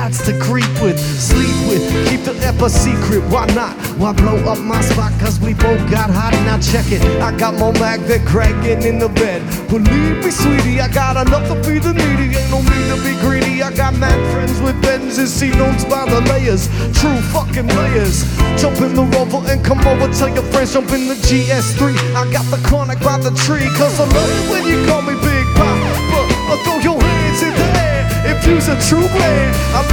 gots to creep with, sleep with, keep the ep a secret. Why not? Why blow up my spot? Cause we both got hot. Now check it, I got more mag than cracking in the bed. Believe me, sweetie, I got enough to feed the needy. Ain't no need to be greedy. I got mad friends with Benzes, see notes by the layers. True fucking layers. Jump in the Rover and come over. Tell your friends, jump in the GS3. I got the chronic by the tree. Cause I love it when you call me Big Pop. But throw your hands in the air if you's a true man.